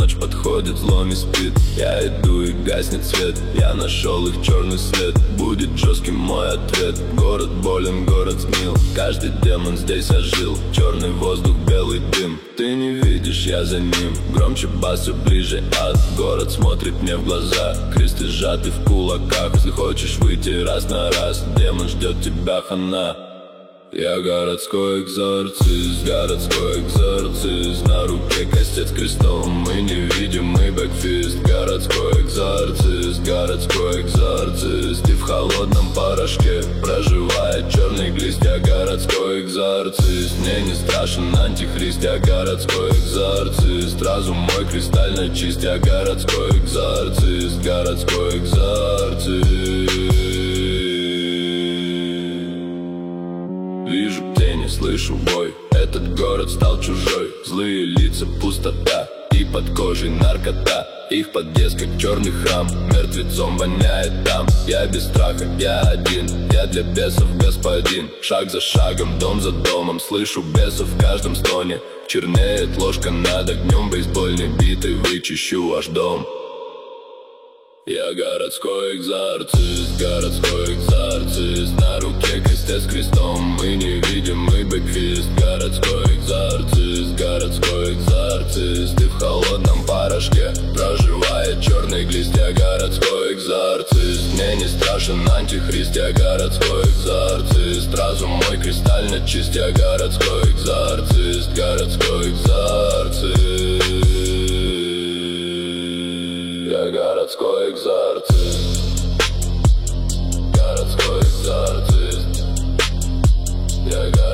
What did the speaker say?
ночь подходит, зло не спит. Я иду и гаснет свет, я нашел их черный свет. Будет жестким мой ответ. Город болен, город сгнил, каждый демон здесь ожил. Черный воздух, белый дым, ты не видишь, я за ним. Громче бас, все ближе ад. Город смотрит мне в глаза, кресты сжаты в кулаках. Если хочешь выйти раз на раз, демон ждет тебя, хана. Я городской экзорцист, на руке кастет с крестом. Мы невидимый бэкфист. Городской экзорцист, и в холодном порошке проживает черный глист. Я городской экзорцист, мне не страшен антихрист. Я городской экзорцист, разум мой кристально чист. Я городской экзорцист, Вижу тени, слышу бой, этот город стал чужой. Злые лица, пустота, и под кожей наркота. Их подъезд как черный храм, мертвецом воняет там. Я без страха, я один, я для бесов господин. Шаг за шагом, дом за домом, слышу бесов в каждом стоне. Чернеет ложка над огнем, бейсбольной битой вычищу ваш дом. Я городской экзорцист, на руке крестец с крестом. Мы невидимый бэкфист. Городской экзорцист, и в холодном порошке проживает черный глист. Я городской экзорцист, мне не страшен антихрист. Я городской экзорцист, разум мой кристально чист. Я городской экзорцист, Я городской экзорцист, Я